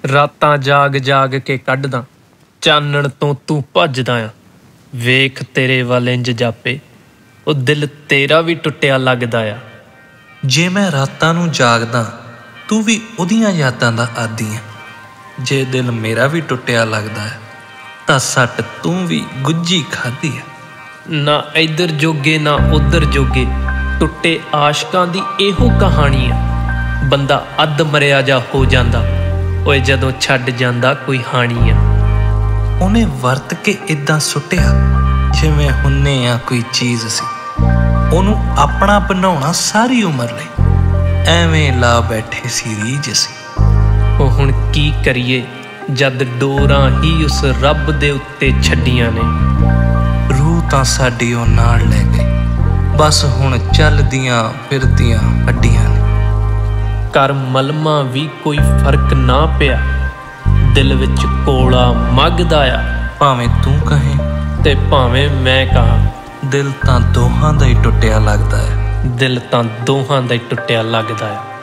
ਰਾਤਾਂ ਜਾਗ ਜਾਗ ਕੇ ਕੱਢਦਾ, ਚਾਨਣ ਤੋਂ ਤੂੰ ਭੱਜਦਾ ਆ। ਵੇਖ ਤੇਰੇ ਵੱਲ ਇੰਜ ਜਾਪੇ, ਉਹ ਦਿਲ ਤੇਰਾ ਵੀ ਟੁੱਟਿਆ ਲੱਗਦਾ ਆ। ਜੇ ਮੈਂ ਰਾਤਾਂ ਨੂੰ ਜਾਗਦਾ, ਤੂੰ ਵੀ ਉਹਦੀਆਂ ਯਾਦਾਂ ਦਾ ਆਦੀ ਆ। ਜੇ ਦਿਲ ਮੇਰਾ ਵੀ ਟੁੱਟਿਆ ਲੱਗਦਾ ਹੈ ਤਾਂ ਸੱਟ ਤੂੰ ਵੀ ਗੁੱਝੀ ਖਾਧੀ ਆ। ਨਾ ਇੱਧਰ ਜੋਗੇ ਨਾ ਉੱਧਰ ਜੋਗੇ, ਟੁੱਟੇ ਆਸ਼ਕਾਂ ਦੀ ਇਹੋ ਕਹਾਣੀ ਆ। ਬੰਦਾ ਅੱਧ ਮਰਿਆ ਜਾ ਹੋ ਜਾਂਦਾ, ਓਏ ਜਦੋਂ ਛੱਡ ਜਾਂਦਾ ਕੋਈ ਹਾਣੀ ਆ। ਉਹਨੇ ਵਰਤ ਕੇ ਇੱਦਾਂ ਸੁੱਟਿਆ ਜਿਵੇਂ ਹੁੰਨੇ ਆ ਕੋਈ ਚੀਜ਼ ਸੀ। ਉਹਨੂੰ ਆਪਣਾ ਬਣਾਉਣਾ ਸਾਰੀ ਉਮਰ ਲਈ ਐਵੇਂ ਲਾ ਬੈਠੇ ਸੀ ਰੀਝ ਸੀ। ਉਹ ਹੁਣ ਕੀ ਕਰੀਏ ਜਦ ਡੋਰਾਂ ਹੀ ਉਸ ਰੱਬ ਦੇ ਉੱਤੇ ਛੱਡੀਆਂ ਨੇ। ਰੂਹ ਤਾਂ ਸਾਡੀ ਉਹ ਨਾਲ ਲੈ ਗਈ, ਬਸ ਹੁਣ ਚੱਲਦੀਆਂ ਫਿਰਦੀਆਂ ਹੱਡੀਆਂ ਨੇ। ਕਰ ਮਲਮਾ ਵੀ ਕੋਈ ਫਰਕ ਨਾ ਪਿਆ, ਦਿਲ ਵਿੱਚ ਕੋਲਾ ਮੱਗਦਾ ਆ। ਭਾਵੇਂ ਤੂੰ ਕਹੇ ਤੇ ਭਾਵੇਂ ਮੈਂ ਕਹਾਂ, ਦਿਲ ਤਾਂ ਦੋਹਾਂ ਦਾ ਹੀ ਟੁੱਟਿਆ ਲੱਗਦਾ ਹੈ। ਦਿਲ ਤਾਂ ਦੋਹਾਂ ਦਾ ਹੀ ਟੁੱਟਿਆ ਲੱਗਦਾ ਆ।